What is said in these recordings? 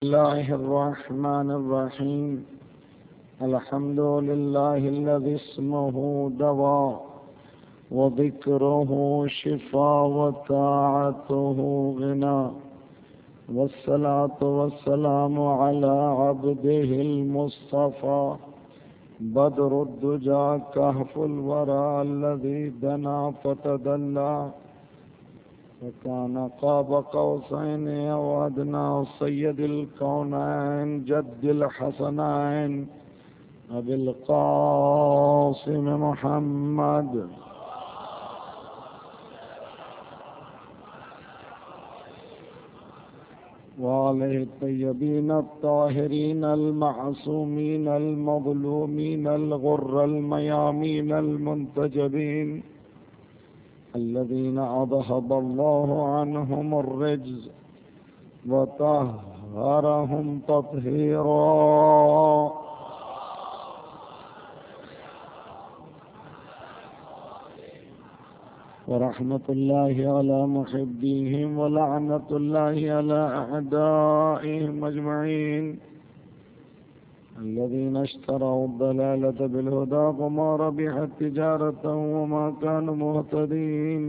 الله الرحمن الرحيم. الحمد لله الذي اسمه دواء وذكره شفاء وطاعته غنى، والصلاة والسلام على عبده المصطفى بدر الدجى كهف الورى الذي دنا فتدلى وكان قاب قوسين أو أدنى، سيد الكونين جد الحسنين أبي القاسم محمد وآله الطيبين الطاهرين المعصومين المظلومين الغر الميامين المنتجبين الذين أذهب الله عنهم الرجز وطهرهم تطهيرا. ورحمة الله على محبيهم ولعنة الله على أعدائهم أجمعين الذين اشتروا الضلالة بالهدى فما ربحت تجارتهم وما كانوا مهتدين.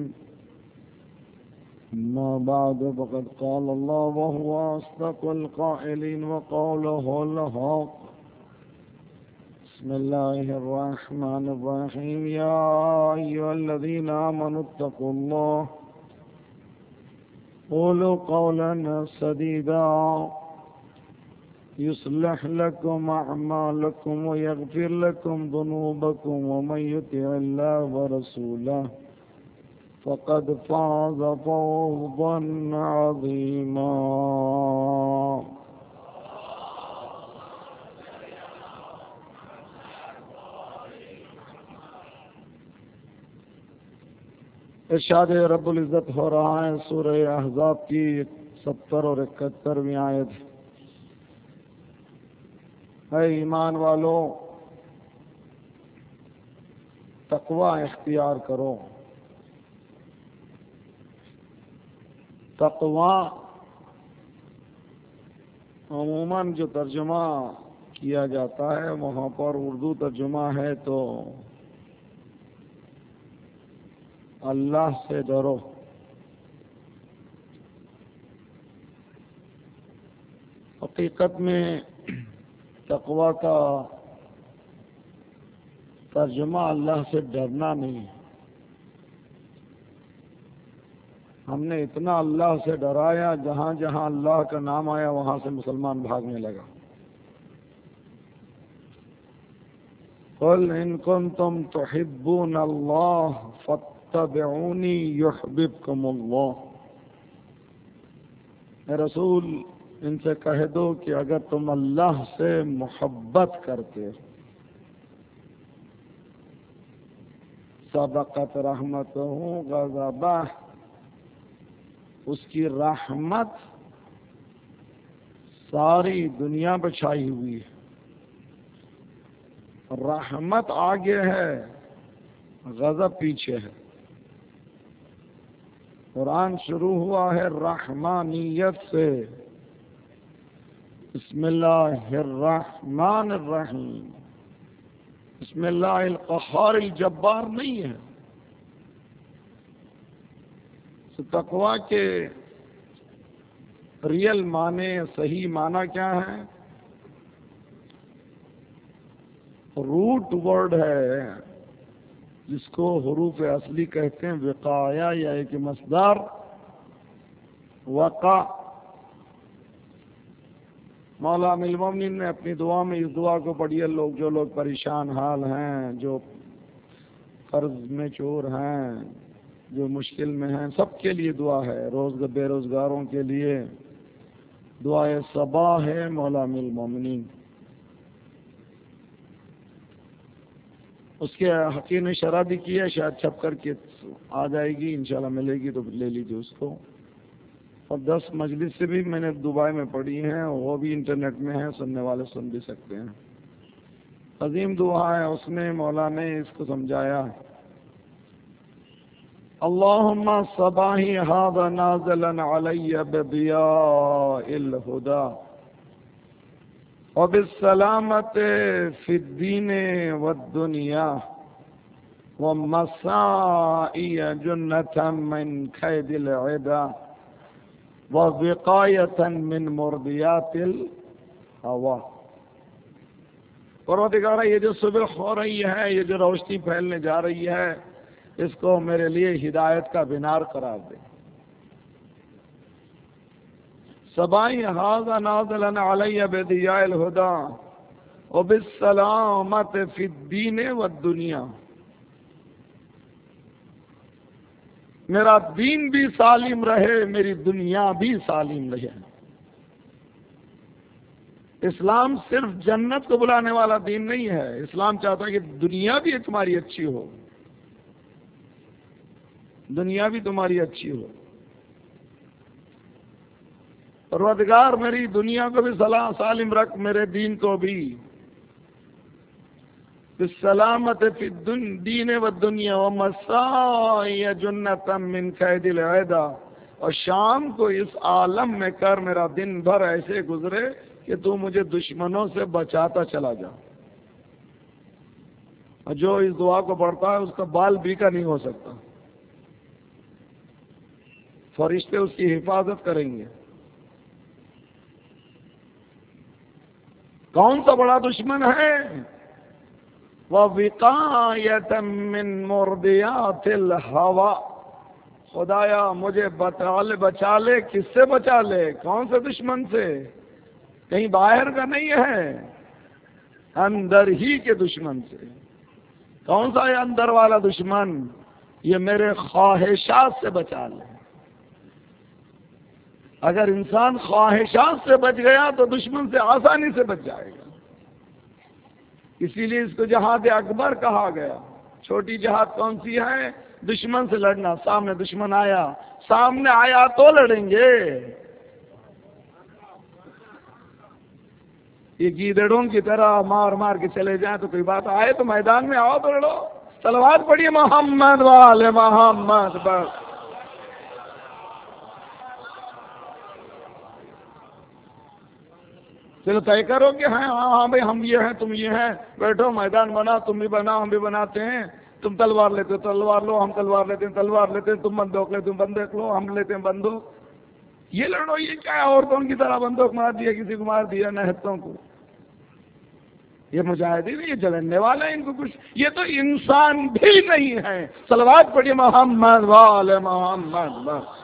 أما بعد، فقد قال الله وهو أصدق القائلين وقوله الحق. بسم الله الرحمن الرحيم. يا أيها الذين آمنوا اتقوا الله قولوا قولا سديدا يصلح لكم أعمالكم ويغفر لكم ذنوبكم ومن يطع الله ورسوله فقد فاز فوزا عظيما. ارشاد رب العزت ہو رہا ہے سورہ احزاب کی 70 اور 71ویں آیت. اے ایمان والو، تقوی اختیار کرو. تقوی عموماً جو ترجمہ کیا جاتا ہے وہاں پر اردو ترجمہ ہے تو اللہ سے ڈرو. حقیقت میں تقوی کا ترجمہ اللہ سے ڈرنا نہیں ہے. ہم نے اتنا اللہ سے ڈرایا، جہاں جہاں اللہ کا نام آیا وہاں سے مسلمان بھاگنے لگا. قل ان کنتم تحبون اللہ فاتبعونی یحببکم اللہ. اے رسول، ان سے کہہ دو کہ اگر تم اللہ سے محبت کرتے سبقت رحمتہ غضبہ، اس کی رحمت ساری دنیا پہ چھائی ہوئی ہے. رحمت آگے ہے، غضب پیچھے ہے. قرآن شروع ہوا ہے رحمانیت سے، بسم اللہ الرحمن الرحیم. بسم اللہ القہار الجبار نہیں ہے. تقوی کے ریل معنی، صحیح معنی کیا ہے؟ روٹ ورڈ ہے جس کو حروف اصلی کہتے ہیں وقایا، یا ایک مصدر وقع. مولا امیر المومنین نے اپنی دعا میں اس دعا کو پڑھی ہے. جو لوگ پریشان حال ہیں، جو قرض میں چور ہیں، جو مشکل میں ہیں، سب کے لیے دعا ہے. بے روزگاروں کے لیے دعائے صبا ہے مولا امیر المومنین. اس کے حقیر نے شرح بھی کی ہے، شاید چھپ کر کے آ جائے گی، انشاءاللہ ملے گی تو لے لیجیے اس کو. اور 10 مجلس سے بھی میں نے دبئی میں پڑھی ہیں، وہ بھی انٹرنیٹ میں ہیں، سننے والے سن بھی سکتے ہیں. عظیم دعا ہے. اس میں مولا نے اس کو سمجھایا اللهم صباحي هذا نازلا علي بضياء الهدى وبالسلامة في الدين والدنيا ومسائي جنة من كيد العدا ووقاية من مرضيات الهوى۔ پروردگارہ یہ جو صبح ہو رہی ہے، یہ جو روشنی پھیلنے جا رہی ہے، اس کو میرے لیے ہدایت کا بنار قرار دے۔ صبائی ھذا نازلا علی بدیاء الہدی وبالسلامۃ فی الدین والدنیا، میرا دین بھی سالم رہے، میری دنیا بھی سالم رہے۔ اسلام صرف جنت کو بلانے والا دین نہیں ہے، اسلام چاہتا ہے کہ دنیا بھی تمہاری اچھی ہو، دنیا بھی تمہاری اچھی ہو۔ پروردگار میری دنیا کو بھی سالم رکھ، میرے دین کو بھی۔ بالسلامت فی الدین والدنیا ومسائی جنۃ من قید العدا، اور شام کو اس عالم میں کر میرا دن بھر ایسے گزرے کہ تو مجھے دشمنوں سے بچاتا چلا جا۔ اور جو اس دعا کو پڑھتا ہے اس کا بال بیکا نہیں ہو سکتا، فرشتے اس کی حفاظت کریں گے۔ کون سا بڑا دشمن ہے؟ وَوِقَایَةً مِّن مُرْضِیَاتِ الْهَوَىٰ، خدایا مجھے بچا لے۔ کس سے بچا لے؟ کون سے دشمن سے؟ کہیں باہر کا نہیں ہے، اندر ہی کے دشمن سے۔ کون سا ہے اندر والا دشمن؟ یہ میرے خواہشات سے بچا لے۔ اگر انسان خواہشات سے بچ گیا تو دشمن سے آسانی سے بچ جائے گا۔ اسی لیے اس کو جہاد اکبر کہا گیا۔ چھوٹی جہاد کون سی ہے؟ دشمن سے لڑنا۔ سامنے دشمن آیا تو لڑیں گے۔ یہ گیدڑوں کی طرح مار مار کے چلے جائیں تو کوئی بات آئے تو میدان میں آؤ تو لڑو۔ صلوات پڑھیے محمد والے محمد بس۔ چلو طے کرو کہ ہاں بھائی ہم یہ ہیں تم یہ ہیں، بیٹھو میدان بنا، تم بھی بنا ہم بھی بناتے ہیں۔ تم تلوار لیتے ہو تلوار لو، ہم تلوار لیتے ہیں تلوار لیتے ہیں، تم بندوق لیتے تم بندوق لو، ہم لیتے ہیں بندوق۔ یہ لڑو، یہ کیا ہے؟ عورتوں کی طرح بندوق مار دیا، کسی کو مار دیا، نہتوں کو۔ یہ مجاہدین، یہ جلنے والے ہیں، ان کو کچھ، یہ تو انسان بھی نہیں ہے۔ صلوات پڑھیے محمد والے محمد بس۔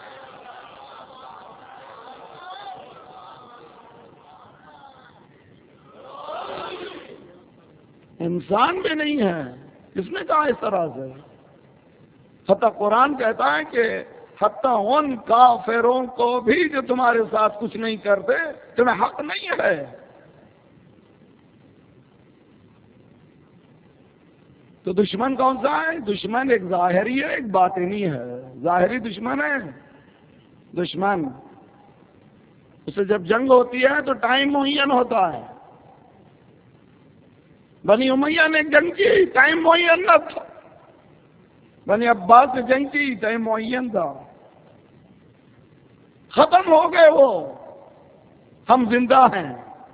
انسان بھی نہیں ہے، کس نے کہا اس طرح سے؟ حتیٰ قرآن کہتا ہے کہ حتیٰ ان کافروں کو بھی جو تمہارے ساتھ کچھ نہیں کرتے تمہیں حق نہیں ہے۔ تو دشمن کون سا ہے؟ دشمن ایک ظاہری ہے، ایک باطنی ہے۔ ظاہری دشمن ہے دشمن، اس سے جب جنگ ہوتی ہے تو ٹائم معین ہوتا ہے۔ بنی امیہ نے جنگ کی، ٹائم معین نہ تھا۔ بنی عباس نے جنگ کی، ٹائم معین تھا۔ ختم ہو گئے وہ، ہم زندہ ہیں۔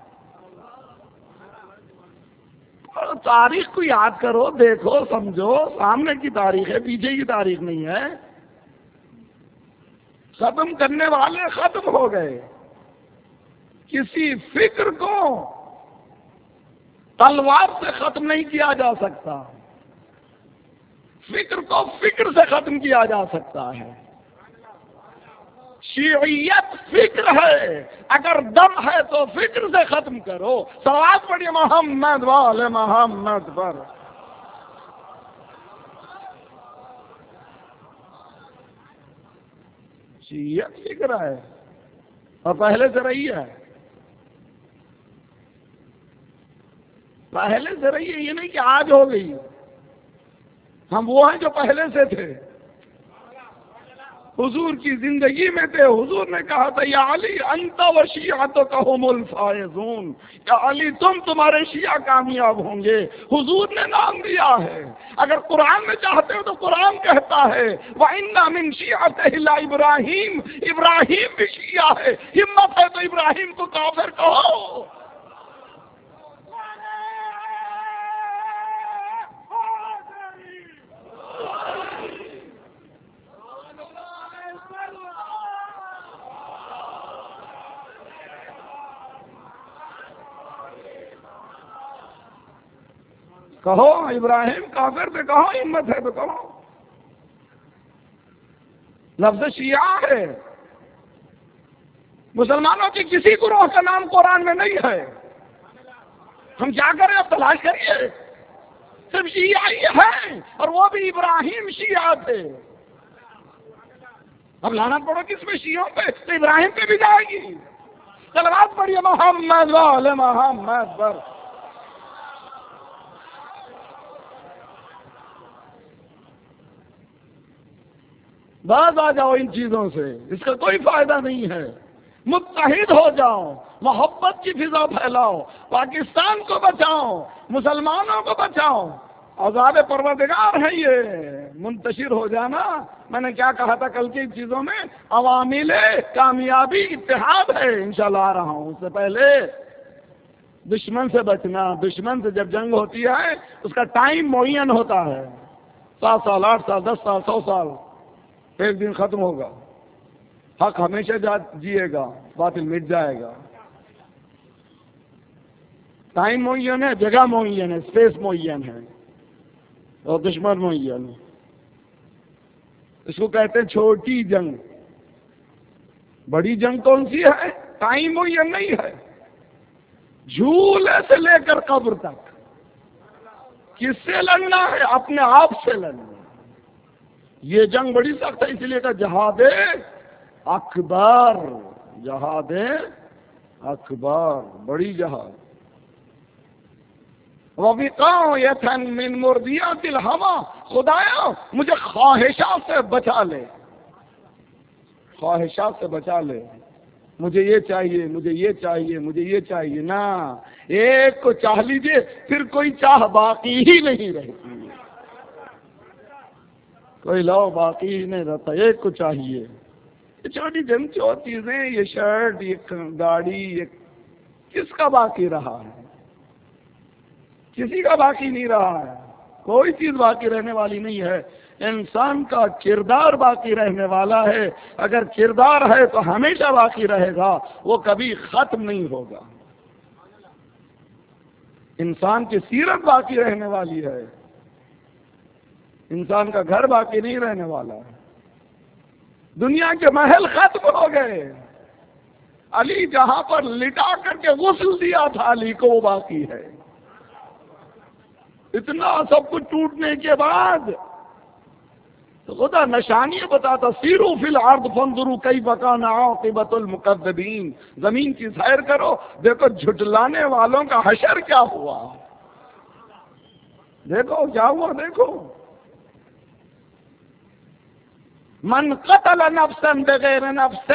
تاریخ کو یاد کرو، دیکھو، سمجھو، سامنے کی تاریخ ہے، پیچھے کی تاریخ نہیں ہے۔ ختم کرنے والے ختم ہو گئے۔ کسی فکر کو تلوار سے ختم نہیں کیا جا سکتا، فکر کو فکر سے ختم کیا جا سکتا ہے۔ شیعیت فکر ہے، اگر دم ہے تو فکر سے ختم کرو۔ صلوات پڑھیے محمد والے محمد پر۔ شیعیت فکر ہے اور پہلے سے رہی ہے، پہلے سے رہی ہے، یہ نہیں کہ آج ہو گئی۔ ہم وہ ہیں جو پہلے سے تھے، حضور کی زندگی میں تھے۔ حضور نے کہا تھا یا علی انت و شیعتک هم الفائزون، یا علی تمہارے شیعہ کامیاب ہوں گے۔ حضور نے نام دیا ہے۔ اگر قرآن میں چاہتے ہو تو قرآن کہتا ہے وَإِنَّ مِن شِيعَتِهِ لَإِبْرَاهِيمَ، ابراہیم بھی شیعہ ہے۔ ہمت ہے تو ابراہیم کو کافر کہو۔ کہو ابراہیم کافر تھے، کہو ہمت ہے تو کہو. لفظ شیعہ ہے. مسلمانوں کی کسی گروہ کا نام قرآن میں نہیں ہے. ہم کیا کریں؟ اب تلاش کریے. صرف شیعہ ہی ہیں، اور وہ بھی ابراہیم شیعہ تھے. اب لعنت پڑو کس پہ؟ شیعوں پہ. تو ابراہیم پہ بھی جائے گی. صلوات پڑھیے محمد وعلی محمد پر. باز آ جاؤ ان چیزوں سے، اس کا کوئی فائدہ نہیں ہے. متحد ہو جاؤ، محبت کی فضا پھیلاؤ، پاکستان کو بچاؤ، مسلمانوں کو بچاؤ. عذاب پروردگار ہے یہ. منتشر ہو جانا. میں نے کیا کہا تھا کل کی چیزوں میں؟ عوامل کامیابی اتحاد ہے. انشاءاللہ آ رہا ہوں. اس سے پہلے دشمن سے بچنا. دشمن سے جب جنگ ہوتی ہے اس کا ٹائم معین ہوتا ہے. 7 سال، 8 سال، 10 سال، 100 سال. ایک دن ختم ہوگا. حق ہمیشہ جیے گا، باطل مٹ جائے گا. ٹائم معین ہے، جگہ معین ہے، اسپیس معین ہے، اور دشمن معین ہے. اس کو کہتے ہیں چھوٹی جنگ. بڑی جنگ کون سی ہے؟ ٹائم معین نہیں ہے. جھولے سے لے کر قبر تک کس سے لڑنا ہے؟ اپنے آپ سے لڑنا. یہ جنگ بڑی سخت ہے، اس لیے کہ جہاد اکبر. جہاد اکبر، بڑی جہاد. وَوِقَایَةً مِّن مُرْدِیَاتِ الْهَوَىٰ. خدایا مجھے خواہشات سے بچا لے. خواہشات سے بچا لے. مجھے یہ چاہیے، مجھے یہ چاہیے، مجھے یہ چاہیے. نا، ایک کو چاہ لیجیے پھر کوئی چاہ باقی ہی نہیں رہتی. کوئی لو باقی ہی نہیں رہتا. ایک کو چاہیے. یہ چھوٹی جمچو چیزیں، یہ شرٹ، یہ گاڑی، یہ کس کا باقی رہا ہے؟ کسی کا باقی نہیں رہا ہے. کوئی چیز باقی رہنے والی نہیں ہے. انسان کا کردار باقی رہنے والا ہے. اگر کردار ہے تو ہمیشہ باقی رہے گا، وہ کبھی ختم نہیں ہوگا. انسان کی سیرت باقی رہنے والی ہے. انسان کا گھر باقی نہیں رہنے والا ہے. دنیا کے محل ختم ہو گئے. علی جہاں پر لٹا کر کے غسل دیا تھا علی کو، وہ باقی ہے. اتنا سب کچھ ٹوٹنے کے بعد تو خدا نشانی بتاتا، سیروا فی الارض فانظروا کیف کان عاقبۃ المکذبین. زمین کی سیر کرو، دیکھو جھٹلانے والوں کا حشر کیا ہوا. دیکھو کیا ہوا. دیکھو، من قتل نفسا بغیر نفس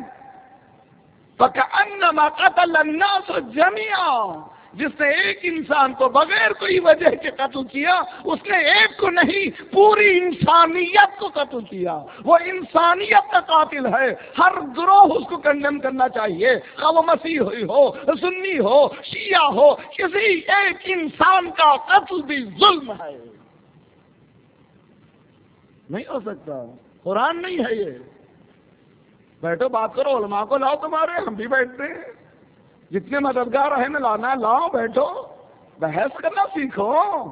فکأنما قتل الناس جميعا. جس نے ایک انسان کو بغیر کوئی وجہ کے قتل کیا، اس نے ایک کو نہیں پوری انسانیت کو قتل کیا. وہ انسانیت کا قاتل ہے. ہر گروہ اس کو کنڈم کرنا چاہیے، خواہ وہ مسیح ہو، سنی ہو، شیعہ ہو. کسی ایک انسان کا قتل بھی ظلم ہے. نہیں ہو سکتا. قرآن نہیں ہے یہ. بیٹھو بات کرو، علماء کو لاؤ تمہارے، ہم بھی بیٹھتے ہیں. جتنے مددگار ہیں نا لانا، لاؤ، بیٹھو، بحث کرنا سیکھو.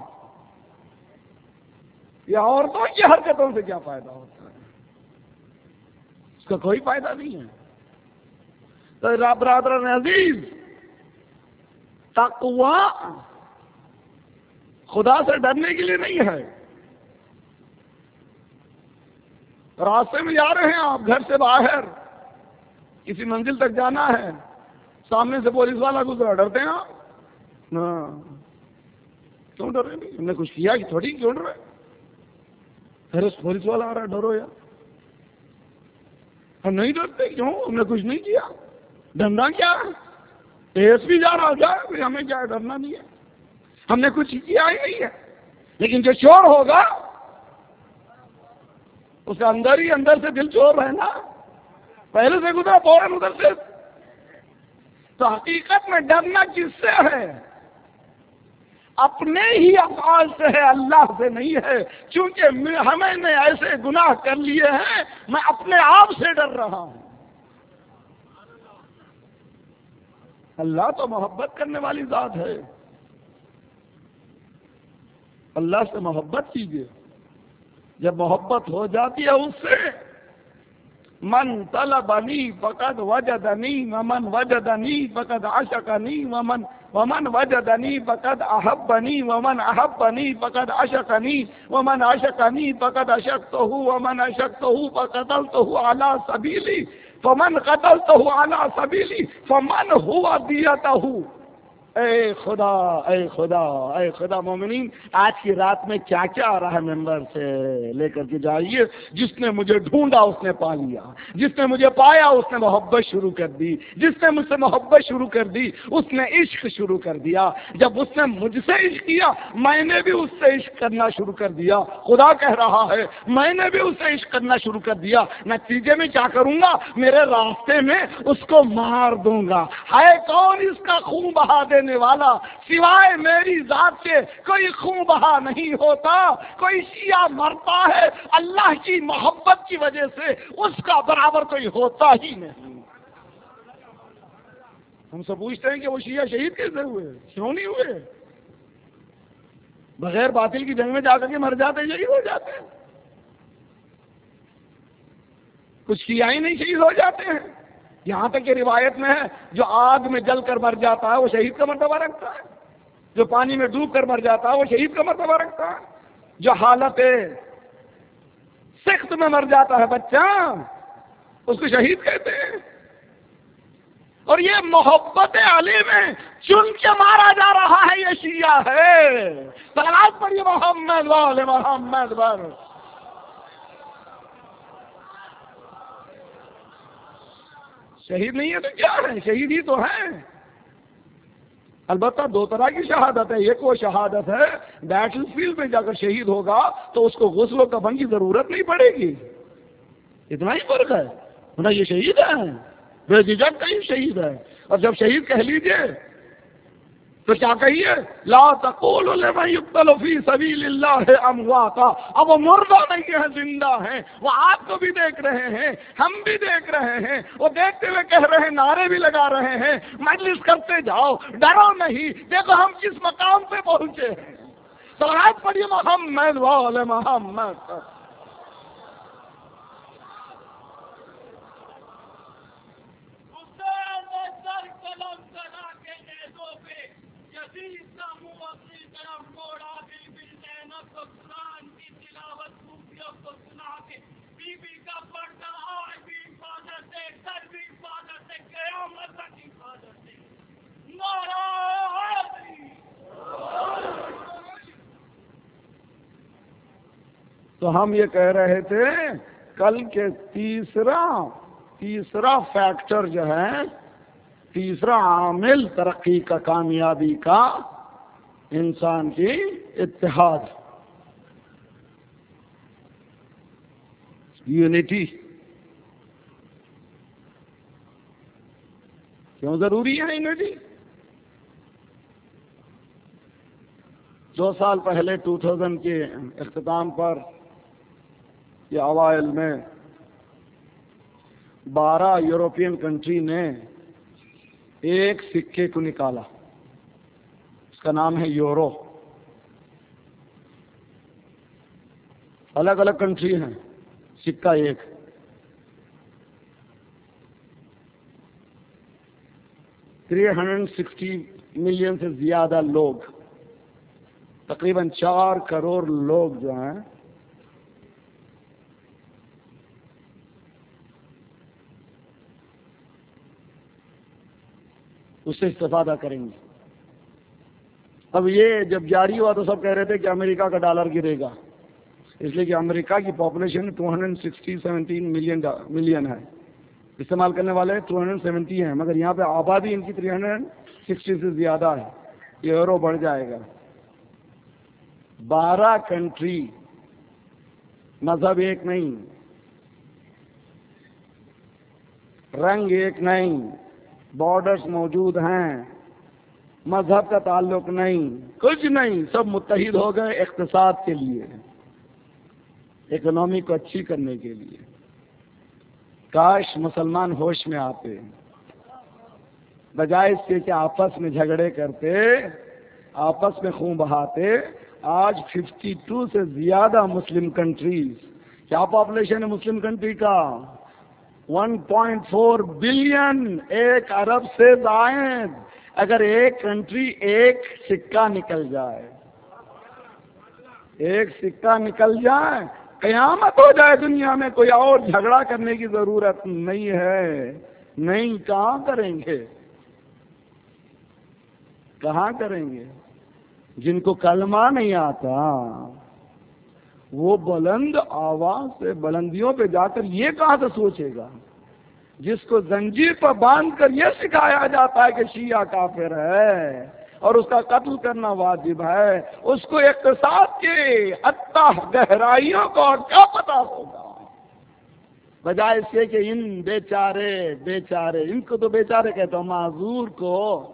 یا عورتوں کی حرکتوں سے کیا فائدہ ہوتا ہے؟ اس کا کوئی فائدہ نہیں ہے. تو برادران عزیز، تقوی خدا سے ڈرنے کے لیے نہیں ہے. راستے میں جا رہے ہیں آپ، گھر سے باہر کسی منزل تک جانا ہے، سامنے سے پولیس والا گزرا، ڈرتے ہیں آپ؟ ہاں، کیوں ڈر رہے؟ ہم نے کچھ کیا کہ تھوڑی، کیوں ڈر رہے؟ پھر پولیس والا آ رہا ہے، ڈرو یار. ہم نہیں ڈرتے. کیوں؟ ہم نے کچھ نہیں کیا. ڈرنا کیا ہے؟ ایس پی جا رہا جائے، ہمیں کیا ہے؟ ڈرنا نہیں ہے. ہم نے کچھ کیا ہی نہیں ہے. لیکن جو چور ہوگا اس کا اندر ہی اندر سے دل چور ہے نا، پہلے سے گزرا فوراً ادھر سے. تو حقیقت میں ڈرنا کس سے ہے؟ اپنے ہی افعال سے ہے، اللہ سے نہیں ہے. چونکہ ہمیں نے ایسے گناہ کر لیے ہیں، میں اپنے آپ سے ڈر رہا ہوں. اللہ تو محبت کرنے والی ذات ہے. اللہ سے محبت کیجیے. جب محبت ہو جاتی ہے اس سے، من طلبنی فقد وجدنی ومن وجدنی فقد عشقنی ومن وجدنی فقد احبنی ومن احبنی فقد عشقنی ومن عشقنی فقد عشقتہ ومن عشقتہ فقتلتہ علی سبیلی فمن قتلتہ علی سبیلی فمن هو دیتہ. اے خدا اے خدا اے خدا، مومنین آج کی رات میں کیا کیا آ رہا ہے ممبر سے لے کر کے جائیے. جس نے مجھے ڈھونڈا اس نے پا لیا، جس نے مجھے پایا اس نے محبت شروع کر دی، جس نے مجھ سے محبت شروع کر دی اس نے عشق شروع کر دیا. جب اس نے مجھ سے عشق کیا میں نے بھی اس سے عشق کرنا شروع کر دیا. خدا کہہ رہا ہے میں نے بھی اس سے عشق کرنا شروع کر دیا. نتیجے میں کیا کروں گا؟ میرے راستے میں اس کو مار دوں گا. ہے کون اس کا خون بہا دینے والا؟ سوائے میری ذات کے کوئی خون بہا نہیں ہوتا. کوئی شیعہ مرتا ہے اللہ کی محبت کی وجہ سے، اس کا برابر کوئی ہوتا ہی نہیں. ہم سب پوچھتے ہیں کہ وہ شیعہ شہید کیسے ہوئے، کیوں نہیں ہوئے؟ بغیر باطل کی جنگ میں جا کر کے مر جاتے، شہید ہو جاتے ہیں. کچھ کیا ہی نہیں شہید ہو جاتے ہیں. یہاں تک کہ روایت میں ہے جو آگ میں جل کر مر جاتا ہے وہ شہید کا مرتبہ رکھتا ہے، جو پانی میں ڈوب کر مر جاتا ہے وہ شہید کا مرتبہ رکھتا ہے، جو حالت سخت میں مر جاتا ہے بچہ اس کو شہید کہتے ہیں. اور یہ محبت علی میں چن کے مارا جا رہا ہے، یہ شیعہ ہے. صلوات پڑھیے محمد وآل محمد پر. شہید نہیں ہے تو کیا ہے؟ شہید ہی تو ہے. البتہ دو طرح کی شہادت ہے. ایک وہ شہادت ہے بیٹل فیلڈ میں جا کر شہید ہوگا تو اس کو غسل و کفن کی ضرورت نہیں پڑے گی. اتنا ہی فرق ہے. ورنہ یہ شہید ہے، بے جھجک کہیں شہید ہے. اور جب شہید کہہ لیجئے تو کیا کہیے؟ لا تقولوا لمن يقتل في سبيل الله امواتا. اب وہ مردہ نہیں ہے، زندہ ہیں. وہ آپ کو بھی دیکھ رہے ہیں، ہم بھی دیکھ رہے ہیں. وہ دیکھتے ہوئے کہہ رہے ہیں، نعرے بھی لگا رہے ہیں، مجلس کرتے جاؤ، ڈرو نہیں. دیکھو ہم کس مقام پہ پہنچے ہیں. صلوات پڑھیے محمد وآل محمد. تو ہم یہ کہہ رہے تھے کل کے تیسرا فیکٹر جو ہے، تیسرا عامل ترقی کا، کامیابی کا، انسان کی اتحاد، یونٹی. کیوں ضروری ہے یونٹی؟ 2 سال پہلے 2000 کے اختتام پر یہ اوائل میں 12 یورپین کنٹری نے ایک سکے کو نکالا. اس کا نام ہے یورو. الگ الگ کنٹری ہیں، سکہ ایک. $360 ملین سے زیادہ لوگ، تقریباً 4 کروڑ لوگ جو ہیں اس سے استفادہ کریں گے. اب یہ جب جاری ہوا تو سب کہہ رہے تھے کہ امریکہ کا ڈالر گرے گا، اس لیے کہ امریکہ کی پاپولیشن 217 ملین ہے. استعمال کرنے والے 270 ہیں، مگر یہاں پہ آبادی ان کی 360 سے زیادہ ہے. یورو بڑھ جائے گا. 12 کنٹری، مذہب ایک نہیں، رنگ ایک نہیں، بارڈرز موجود ہیں، مذہب کا تعلق نہیں، کچھ نہیں، سب متحد ہو گئے اقتصاد کے لیے، اکنامی کو اچھی کرنے کے لیے. کاش مسلمان ہوش میں آتے، بجائے اس کے کہ آپس میں جھگڑے کرتے، آپس میں خون بہاتے. آج 52 سے زیادہ مسلم کنٹریز، کیا پاپولیشن ہے مسلم کنٹری کا؟ 1.4 بلین، 1 ارب سے زائد۔ اگر ایک کنٹری ایک سکہ نکل جائے، ایک سکہ نکل جائے، قیامت ہو جائے دنیا میں، کوئی اور جھگڑا کرنے کی ضرورت نہیں ہے۔ نہیں، کہاں کریں گے؟ کہاں کریں گے؟ جن کو کلمہ نہیں آتا وہ بلند آواز سے بلندیوں پہ جا کر یہ کہاں سے سوچے گا؟ جس کو زنجیر پر باندھ کر یہ سکھایا جاتا ہے کہ شیعہ کافر ہے اور اس کا قتل کرنا واجب ہے، اس کو اقتصاد کے اتھاہ گہرائیوں کو اور کیا پتا ہوگا؟ بجائے اس کے کہ ان بیچارے، ان کو تو بیچارے کہتا ہوں، معذور کو۔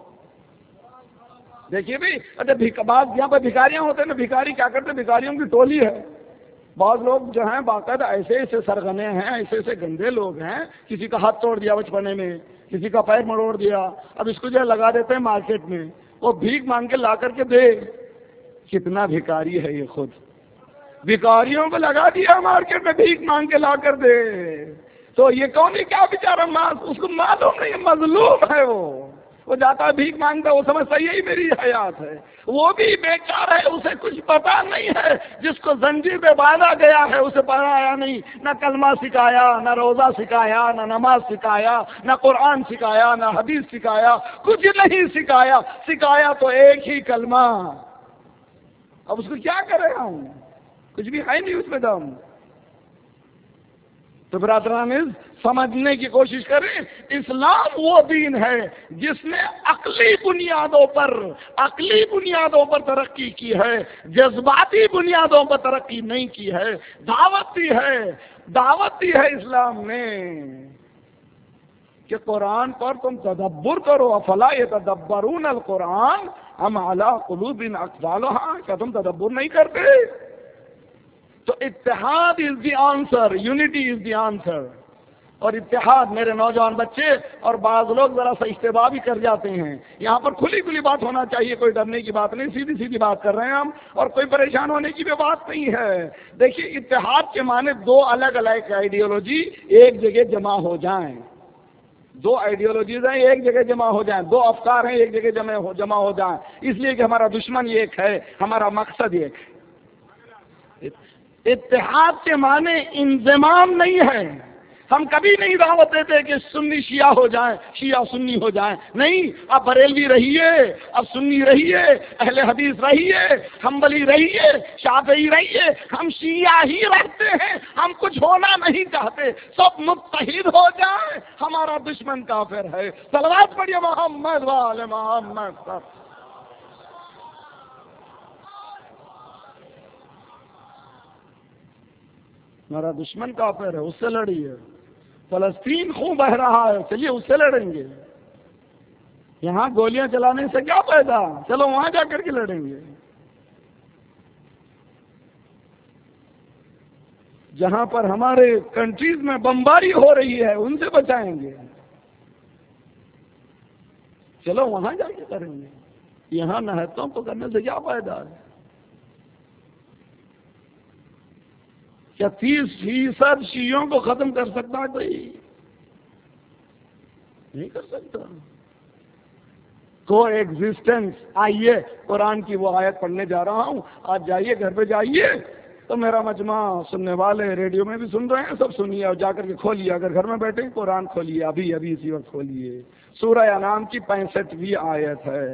دیکھیے بھائی، اچھا بعض یہاں پہ بھکاریاں ہوتے ہیں نا، بھکاری کیا کرتے ہیں؟ بھکاریوں کی ٹولی ہے، بعض لوگ جو ہیں باقاعدہ ایسے سرغنے ہیں، ایسے گندے لوگ ہیں، کسی کا ہاتھ توڑ دیا بچپنے میں، کسی کا پیر مروڑ دیا، اب اس کو جو ہے لگا دیتے ہیں مارکیٹ میں، وہ بھیک مانگ کے لا کر کے دے۔ کتنا بھکاری ہے یہ خود، بھکاریوں کو لگا دیا مارکیٹ میں بھیک مانگ کے لا کر دے۔ تو یہ کون ہے؟ کیا بیچارہ اس کو معلوم نہیں، مظلوم ہے وہ جاتا ہے بھیک مانگتا ہے، وہ سمجھتا ہے یہی میری حیات ہے، وہ بھی بیچارہ ہے، اسے کچھ پتا نہیں ہے۔ جس کو زنجیر پہ باندھا گیا ہے اسے پڑھایا نہیں، نہ کلمہ سکھایا، نہ روزہ سکھایا، نہ نماز سکھایا، نہ قرآن سکھایا، نہ حدیث سکھایا، کچھ نہیں سکھایا۔ سکھایا تو ایک ہی کلمہ، اب اس کو کیا کرے ہم؟ کچھ بھی ہے نہیں اس میں دم۔ تو برادران سمجھنے کی کوشش کریں، اسلام وہ دین ہے جس نے عقلی بنیادوں پر ترقی کی ہے، جذباتی بنیادوں پر ترقی نہیں کی ہے۔ دعوت دی ہے اسلام نے کہ قرآن پر تم تدبر کرو، افلا یتدبرون القرآن ام علی قلوب اقفالها، کیا تم تدبر نہیں کرتے؟ تو اتحاد is the answer, unity is the answer. اور اتحاد، میرے نوجوان بچے اور بعض لوگ ذرا سا اشتباہ بھی کر جاتے ہیں، یہاں پر کھلی بات ہونا چاہیے، کوئی ڈرنے کی بات نہیں، سیدھی بات کر رہے ہیں ہم، اور کوئی پریشان ہونے کی بھی بات نہیں ہے۔ دیکھیے، اتحاد کے معنی دو الگ الگ آئیڈیالوجی ایک جگہ جمع ہو جائیں، دو آئیڈیالوجیز ہیں ایک جگہ جمع ہو جائیں، دو افکار ہیں ایک جگہ جمع ہو جائیں، اس لیے کہ ہمارا دشمن ایک ہے، ہمارا مقصد ایک ہے۔ اتحاد کے معنی انضمام نہیں ہے۔ ہم کبھی نہیں دعوت دیتے کہ سنی شیعہ ہو جائیں، شیعہ سنی ہو جائیں، نہیں، اب بریلوی رہیے، اب سنی رہیے، اہل حدیث رہیے، حنبلی رہیے، شافعی رہیے، ہم شیعہ ہی رہتے ہیں، ہم کچھ ہونا نہیں چاہتے، سب متحد ہو جائیں، ہمارا دشمن کافر ہے۔ صلوات پڑھیے محمد وآل محمد۔ ہمارا دشمن کافر ہے، اس سے لڑیے۔ فلسطین خون بہ رہا ہے، چلیے اس سے لڑیں گے۔ یہاں گولیاں چلانے سے کیا فائدہ؟ چلو وہاں جا کر کے لڑیں گے۔ جہاں پر ہمارے کنٹریز میں بمباری ہو رہی ہے ان سے بچائیں گے، چلو وہاں جا کے کریں گے۔ یہاں نہتوں کو کرنے سے کیا فائدہ ہے؟ کیا 30% شیعوں کو ختم کر سکتا ہے کوئی؟ نہیں کر سکتا۔ کو ایگزسٹنس۔ آئیے قرآن کی وہ آیت پڑھنے جا رہا ہوں، آج جائیے گھر پہ جائیے تو میرا مجمع سننے والے ریڈیو میں بھی سن رہے ہیں، سب سنیے اور جا کر کے کھولیے، اگر گھر میں بیٹھے قرآن کھولیے، ابھی اسی وقت کھولیے۔ سورہ انعام کی 65ویں آیت ہے۔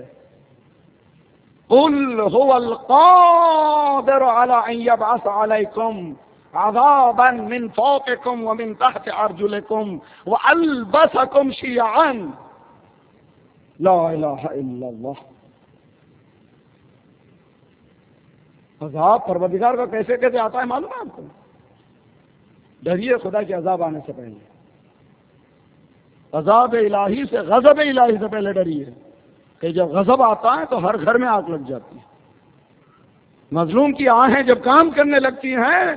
قُلْ هُوَ الْقَادِرُ عَلَىٰ أَن يَبْعَثَ عَلَيْكُمْ عذابا من فوقكم ومن تحت ارجلكم والبسكم شيعا لا الہ الا اللہ۔ عذاب پروردگار کا کیسے آتا ہے معلوم ہے آپ کو؟ ڈریے خدا کے عذاب آنے سے پہلے، عذاب الہی سے، غضب الہی سے پہلے ڈریے کہ جب غضب آتا ہے تو ہر گھر میں آگ لگ جاتی ہے۔ مظلوم کی آہیں جب کام کرنے لگتی ہیں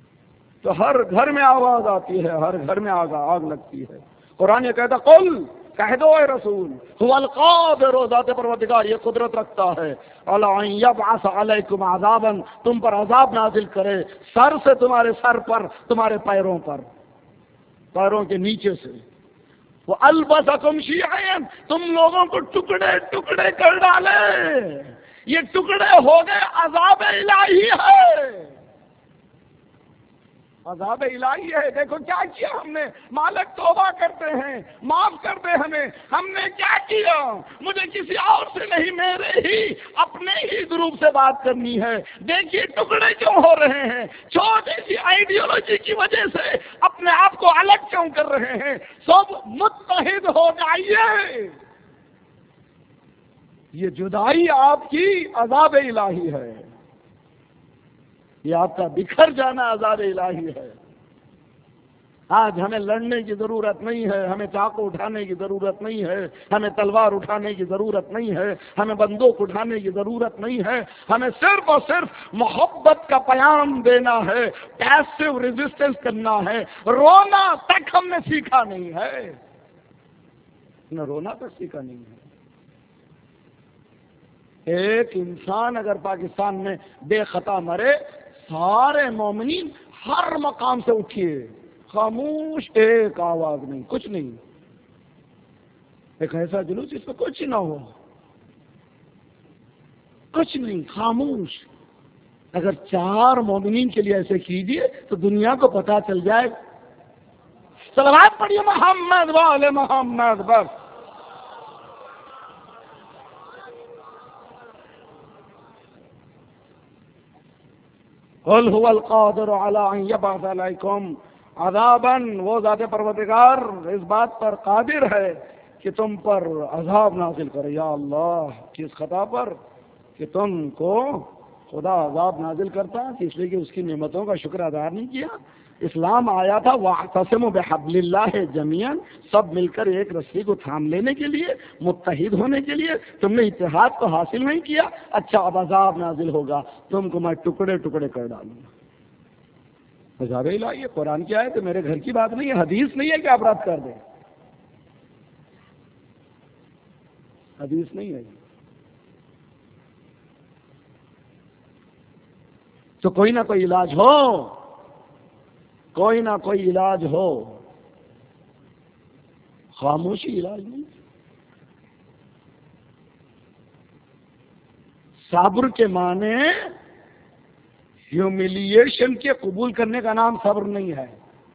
تو ہر گھر میں آواز آتی ہے، ہر گھر میں آگ لگتی ہے۔ قرآن یہ کہتا قل کہہ دو اے رسول هو القادر، ذات پروردگار یہ قدرت رکھتا ہے علی ان یبعث علیکم عذابا، تم پر عذاب نازل کرے، سر سے تمہارے سر پر، تمہارے پیروں پر، پیروں کے نیچے سے، وَأَلْبَسَكُمْ شِيَعًا، تم لوگوں کو ٹکڑے ٹکڑے کر ڈالے، یہ ٹکڑے ہو گئے، عذاب الہی ہے، عذاب الہی ہے۔ دیکھو کیا کیا ہم نے، مالک توبہ کرتے ہیں، معاف کر دے ہمیں، ہم نے کیا کیا، مجھے کسی اور سے نہیں، میرے ہی اپنے ہی گروپ سے بات کرنی ہے۔ دیکھیے ٹکڑے کیوں ہو رہے ہیں، چھوٹی سی آئیڈیالوجی کی وجہ سے اپنے آپ کو الگ کیوں کر رہے ہیں، سب متحد ہو جائیے۔ یہ جدائی آپ کی عذاب الہی ہے، یہ آپ کا بکھر جانا عذاب الہی ہے۔ آج ہمیں لڑنے کی ضرورت نہیں ہے، ہمیں چاقو اٹھانے کی ضرورت نہیں ہے، ہمیں تلوار اٹھانے کی ضرورت نہیں ہے، ہمیں بندوق اٹھانے کی ضرورت نہیں ہے، ہمیں صرف اور صرف محبت کا پیام دینا ہے، پیسو ریزسٹنس کرنا ہے۔ رونا تک ہم نے سیکھا نہیں ہے، نہ رونا تک سیکھا نہیں ہے۔ ایک انسان اگر پاکستان میں بے خطا مرے، سارے مومنین ہر مقام سے اٹھیے، خاموش، ایک آواز نہیں، کچھ نہیں، ایک ایسا جلوس جس میں کچھ نہ ہو، کچھ نہیں، خاموش۔ اگر 4 مومنین کے لیے ایسے کیجیے تو دنیا کو پتا چل جائے۔ صلوات پڑھیے محمد والے محمد، بس۔ قل هو القادر على ان يبعث عليكم عذابا، وہ ذات پروردگار اس بات پر قادر ہے کہ تم پر عذاب نازل کرے۔ یا اللہ، کس خطا پر کہ تم کو خدا عذاب نازل کرتا کہ اس لیے کہ اس کی نعمتوں کا شکر ادا نہیں کیا۔ اسلام آیا تھا وَاعْتَصِمُوا بِحَبْلِ اللَّهِ جَمِيعًا، سب مل کر ایک رسی کو تھام لینے کے لیے، متحد ہونے کے لیے۔ تم نے اتحاد کو حاصل نہیں کیا، اچھا اب عذاب نازل ہوگا، تم کو میں ٹکڑے ٹکڑے کر ڈالوں گا۔ عذاب الہی، قرآن کی آیت ہے، میرے گھر کی بات نہیں ہے، حدیث نہیں ہے کہ آپ رد کر دیں، حدیث نہیں ہے۔ تو کوئی نہ کوئی علاج ہو، کوئی نہ کوئی علاج ہو، خاموشی علاج نہیں۔ صبر کے معنی ہیوملیشن کے قبول کرنے کا نام صبر نہیں ہے۔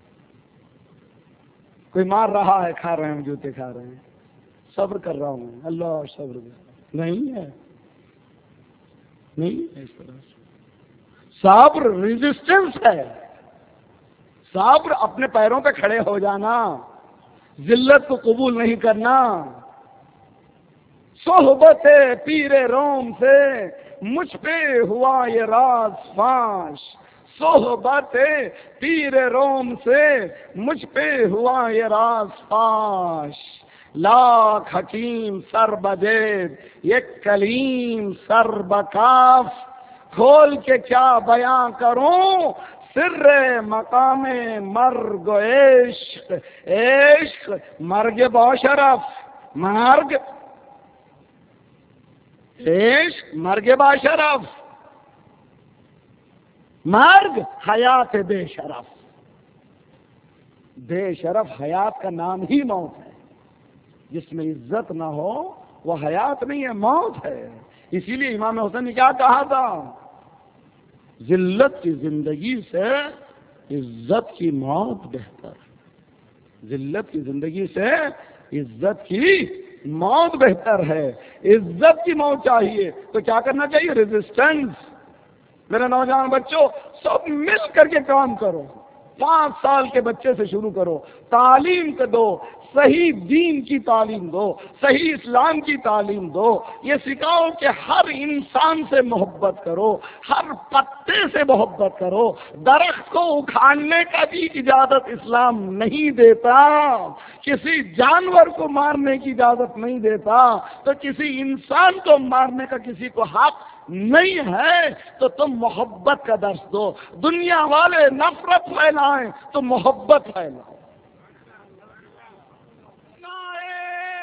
کوئی مار رہا ہے، کھا رہے ہیں، جوتے کھا رہے ہیں، صبر کر رہا ہوں، اللہ صبر کر، نہیں ہے، نہیں ہے اس طرح سے۔ صبر ریزسٹنس ہے، صبر اپنے پیروں پہ کھڑے ہو جانا، ذلت کو قبول نہیں کرنا۔ صحبت پیر روم سے مجھ پہ ہوا یہ راز فاش، صحبت پیر روم سے مجھ پہ ہوا یہ راز فاش، لاکھ حکیم سر بدید یک کلیم سر بکاف، کھول کے کیا بیاں کروں سر مقام مرگ و عشق، عشق مرگ باشرف، مرگ عشق مرگ باشرف، مرگ حیات بے شرف، بے شرف حیات کا نام ہی موت ہے، جس میں عزت نہ ہو وہ حیات نہیں ہے، موت ہے۔ اسی لیے امام حسین نے کیا کہا تھا، ذلت کی زندگی سے عزت کی موت بہتر، ذلت کی زندگی سے عزت کی موت بہتر ہے۔ عزت کی موت چاہیے تو کیا کرنا چاہیے، ریزسٹنس۔ میرے نوجوان بچوں، سب مل کر کے کام کرو، 5 سال کے بچے سے شروع کرو، تعلیم کو دو، صحیح دین کی تعلیم دو، صحیح اسلام کی تعلیم دو، یہ سکھاؤ کہ ہر انسان سے محبت کرو، ہر پتے سے محبت کرو، درخت کو اکھاڑنے کا بھی اجازت اسلام نہیں دیتا، کسی جانور کو مارنے کی اجازت نہیں دیتا، تو کسی انسان کو مارنے کا کسی کو حق نہیں ہے، تو تم محبت کا درس دو۔ دنیا والے نفرت پھیلائیں تو محبت پھیلاؤ۔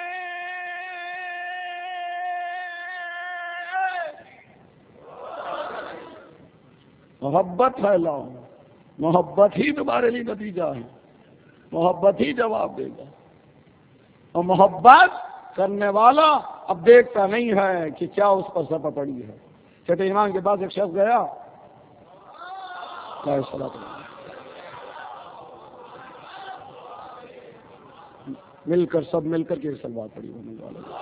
محبت پھیلاؤ، محبت ہی تمہارے لیے نتیجہ ہے، محبت ہی جواب دے گا. اور محبت کرنے والا اب دیکھتا نہیں ہے کہ کیا اس پر سپا پڑی ہے. چھٹے امام کے پاس ایک شخص گیا، مل کر سب مل کر کے سلوات پڑی ہونے والا.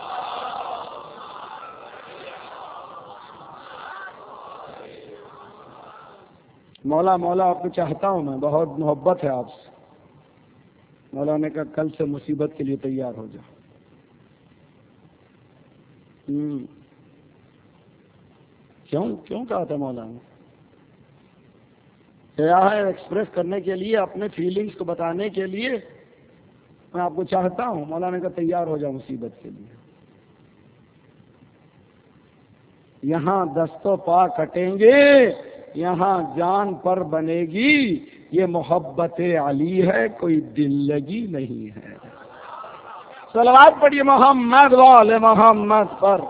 مولا مولا آپ کو چاہتا ہوں میں، بہت محبت ہے آپ سے. مولا نے کہا کل سے مصیبت کے لیے تیار ہو جا. کیوں کہا تھا مولا نے؟ کیا ہے ایکسپریس کرنے کے لیے، اپنے فیلنگز کو بتانے کے لیے میں آپ کو چاہتا ہوں. مولا نے کہا تیار ہو جا مصیبت کے لیے. یہاں دست و پا کٹیں گے، یہاں جان پر بنے گی، یہ محبت علی ہے، کوئی دل لگی نہیں ہے. صلوات پڑھیے محمد والے محمد پر.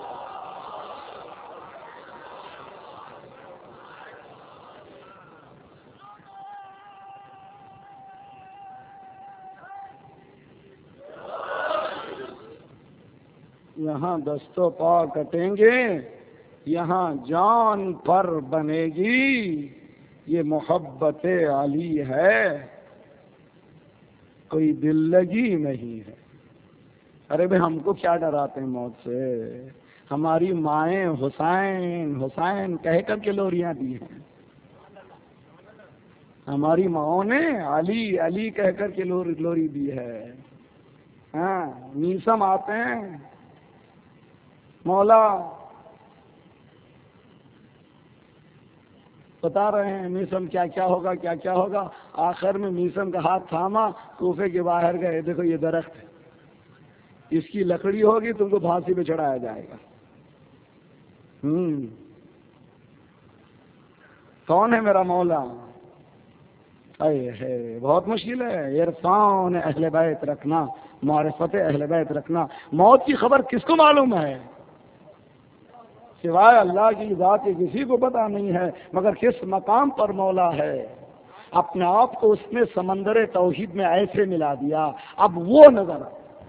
یہاں دست و پا کٹیں گے، یہاں جان پر بنے گی، یہ محبت علی ہے، کوئی دل لگی نہیں ہے. ارے بھائی ہم کو کیا ڈراتے ہیں موت سے؟ ہماری مائیں حسین حسین کہہ کر کے لوریاں دی ہیں. ہماری ماؤں نے علی علی کہہ کر کے لوری دی ہے. ہاں میسم آتے ہیں، مولا بتا رہے ہیں میسم کیا کیا ہوگا کیا کیا ہوگا. آخر میں میسم کا ہاتھ تھاما، کوفے کے باہر گئے، دیکھو یہ درخت ہے، اس کی لکڑی ہوگی تم کو پھانسی پہ چڑھایا جائے گا. کون ہے میرا مولا؟ ہے بہت مشکل ہے. عرفان اہل بیت رکھنا، معرفت اہل بیت رکھنا. موت کی خبر کس کو معلوم ہے؟ سوائے اللہ کی ذات کے کسی کو پتا نہیں ہے. مگر کس مقام پر مولا ہے، اپنے آپ کو اس نے سمندر توحید میں ایسے ملا دیا. اب وہ نظر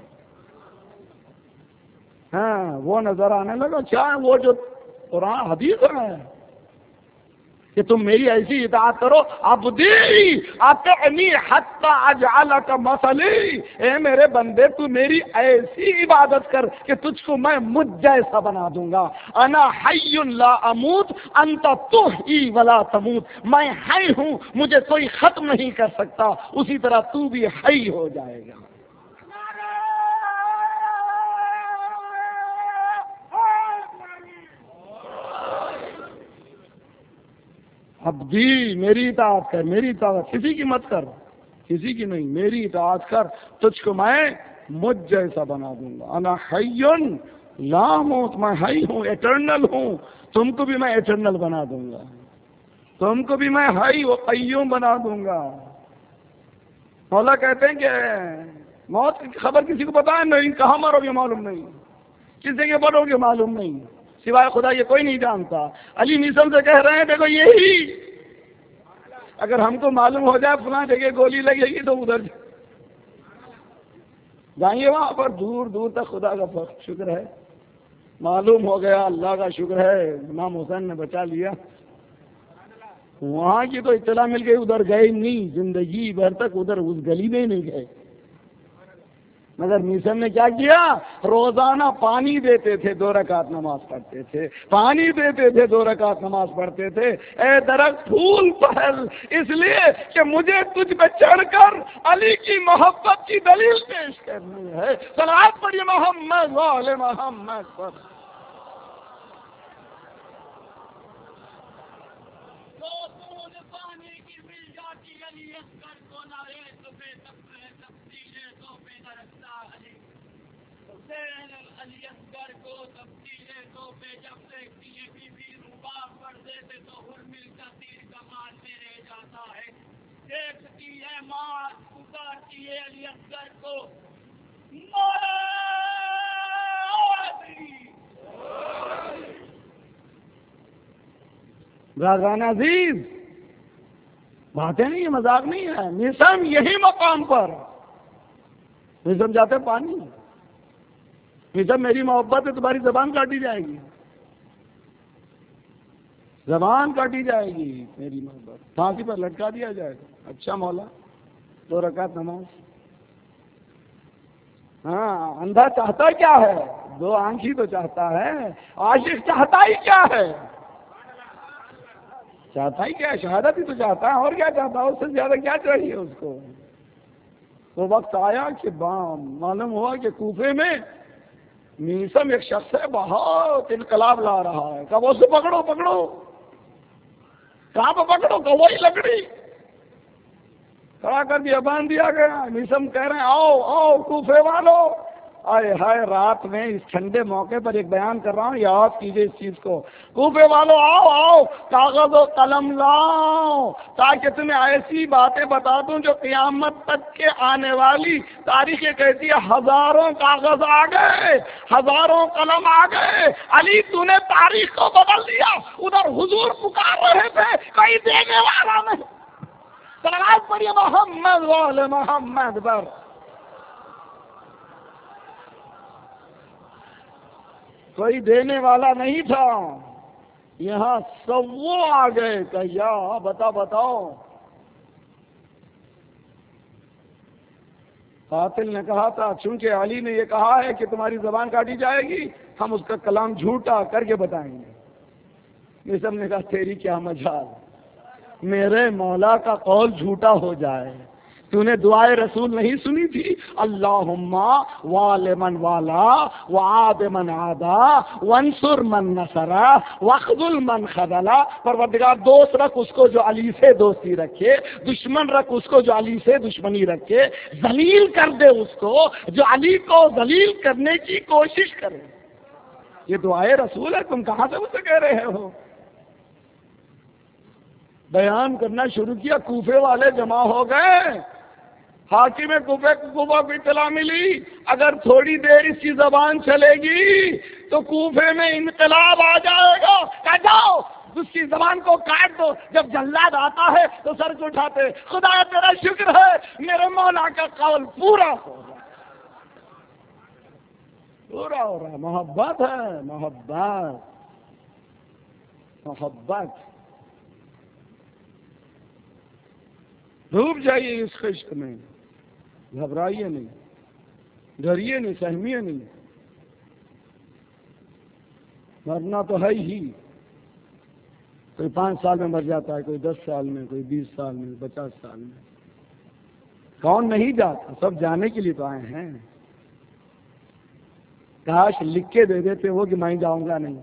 وہ نظر آنے لگا. کیا ہے وہ جو قرآن حدیث ہے کہ تم میری ایسی اطاعت کرو. عبدی اطعنی حتی اجعلک مثلی، اے میرے بندے تو میری ایسی عبادت کر کہ تجھ کو میں مجھ جیسا بنا دوں گا. انا حی لا اموت انت تحیی ولا تموت، میں حی ہوں، مجھے کوئی ختم نہیں کر سکتا، اسی طرح تو بھی حی ہو جائے گا. عبدی میری اطاعت کر، میری اطاعت، کسی کی مت کر، کسی کی نہیں، میری اطاعت کر، تجھ کو میں مجھ جیسا بنا دوں گا. انا حی لا موت، میں حی ہوں، ایٹرنل ہوں، تم کو بھی میں ایٹرنل بنا دوں گا، تم کو بھی میں حی و قیوم بنا دوں گا. مولا کہتے ہیں کہ موت کی خبر کسی کو پتا ہے نہیں، کہاں مرو گے معلوم نہیں، کس جگہ پڑو گے معلوم نہیں، سوائے خدا یہ کوئی نہیں جانتا. علی میسم سے کہہ رہے ہیں دیکھو یہی اگر ہم کو معلوم ہو جائے فلاں جگہ گولی لگے گی تو ادھر جائیں گے، وہاں پر دور دور تک. خدا کا شکر ہے معلوم ہو گیا، اللہ کا شکر ہے امام حسین نے بچا لیا. وہاں کی تو اطلاع مل گئی، ادھر گئے نہیں، زندگی بھر تک ادھر اس گلی میں ہی نہیں گئے. مگر میسم نے کیا کیا؟ روزانہ پانی دیتے تھے، 2 رکعت نماز پڑھتے تھے، پانی دیتے تھے، 2 رکعت نماز پڑھتے تھے. اے درخت پھول پہل، اس لیے کہ مجھے تجھ پہ چڑھ کر علی کی محبت کی دلیل پیش کرنی ہے. صلوات پڑھیے محمد وعلى محمد پر. برادران عزیز، باتیں نہیں، یہ مذاق نہیں ہے. میسم یہی مقام پر میسم جاتے پانی. میسم میری محبت ہے، تمہاری زبان کاٹی جائے گی، زبان کاٹی جائے گی. میری محبت پھانسی پر لٹکا دیا جائے گا. اچھا مولا 2 رکعت نماز. ہاں اندھا چاہتا کیا ہے؟ 2 آنکھ ہی تو چاہتا ہے. عاشق چاہتا ہی کیا ہے؟ چاہتا ہی کیا ہے؟ شہادت ہی تو چاہتا ہے. اور کیا چاہتا ہے؟ اس سے زیادہ کیا چاہیے اس کو؟ وہ وقت آیا کہ معلوم ہوا کہ کوفے میں میسم ایک شخص ہے، بہت انقلاب لا رہا ہے. کب اسے پکڑو پکڑو. کہاں پہ پکڑو؟ کہ وہی لکڑی کھڑا کر دیا، باندھ دیا گیا. میسم کہہ رہے ہیں آؤ آؤ کوفے والو. آئے ہائے، رات میں اس ٹھنڈے موقع پر ایک بیان کر رہا ہوں، یاد کیجئے اس چیز کو. کوفے والو آؤ آؤ، کاغذ و قلم لاؤ تاکہ تمہیں ایسی باتیں بتا دوں جو قیامت تک کے آنے والی تاریخ کہتی ہے. ہزاروں کاغذ آ گئے، ہزاروں قلم آ گئے. علی تو نے تاریخ کو بدل دیا. ادھر حضور پکار رہے تھے، کوئی دینے والا نہیں. صلوات پڑھیے محمد وعلی محمد پر. کوئی دینے والا نہیں تھا. یہاں سب وہ آ گئے کہ یا بتاؤ. قاتل نے کہا تھا چونکہ علی نے یہ کہا ہے کہ تمہاری زبان کاٹی جائے گی، ہم اس کا کلام جھوٹا کر کے بتائیں گے. میسم نے کہا تیری کیا مجال، میرے مولا کا قول جھوٹا ہو جائے. تو نے دعائے رسول نہیں سنی تھی؟ اللہم وال من والا وعاد من عادا وانصر من نصرا واخذل من خذلا. پروردگار دوست رکھ اس کو جو علی سے دوستی رکھے، دشمن رکھ اس کو جو علی سے دشمنی رکھے، ذلیل کر دے اس کو جو علی کو ذلیل کرنے کی کوشش کرے. یہ دعائے رسول ہے، تم کہاں سے اسے کہہ رہے ہو؟ بیان کرنا شروع کیا، کوفے والے جمع ہو گئے. حاکم کوفہ کو اطلاع ملی اگر تھوڑی دیر اس کی زبان چلے گی تو کوفے میں انقلاب آ جائے گا. کہا جاؤ اس کی زبان کو کاٹ دو. جب جلاد آتا ہے تو سر کو اٹھاتے، خدا تیرا شکر ہے میرے مولا کا قول پورا ہو رہا ہے، پورا ہو رہا ہے. محبت ہے، محبت محبت. ڈوب جائیے اس خشک میں، گھبرائیے نہیں، ڈریے نہیں، سہمیے نہیں. مرنا تو ہے ہی. کوئی 5 سال میں مر جاتا ہے، کوئی 10 سال میں، کوئی 20 سال میں، 50 سال میں. کون نہیں جاتا؟ سب جانے کے لیے تو آئے ہیں. کاش لکھ کے دے دیتے وہ کہ میں جاؤں گا نہیں.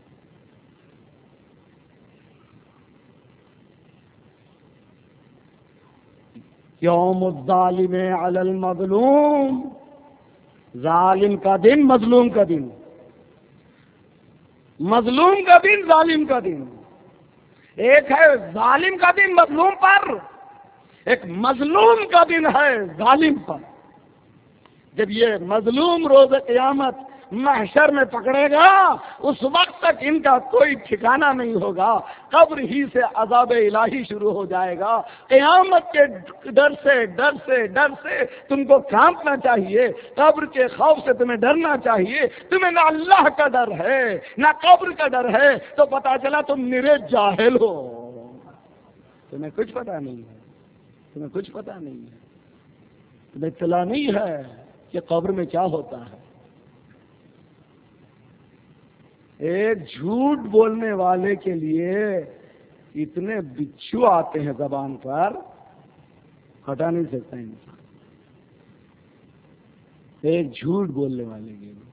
یوم الظالم علی المظلوم، ظالم کا دن، مظلوم کا دن، مظلوم کا دن، ظالم کا دن. ایک ہے ظالم کا دن مظلوم پر، ایک مظلوم کا دن ہے ظالم پر. جب یہ مظلوم روز قیامت محشر میں پکڑے گا اس وقت تک ان کا کوئی ٹھکانہ نہیں ہوگا. قبر ہی سے عذاب الہی شروع ہو جائے گا. قیامت کے ڈر سے تم کو کانپنا چاہیے. قبر کے خوف سے تمہیں ڈرنا چاہیے. تمہیں نہ اللہ کا ڈر ہے نہ قبر کا ڈر ہے تو پتا چلا تم نرے جاہل ہو. تمہیں کچھ پتا نہیں ہے، تمہیں کچھ پتا نہیں ہے، تمہیں اطلاع نہیں ہے کہ قبر میں کیا ہوتا ہے. ایک جھوٹ بولنے والے کے لیے اتنے بچھو آتے ہیں زبان پر، ہٹا نہیں سکتا انسان. ایک جھوٹ بولنے والے کے لیے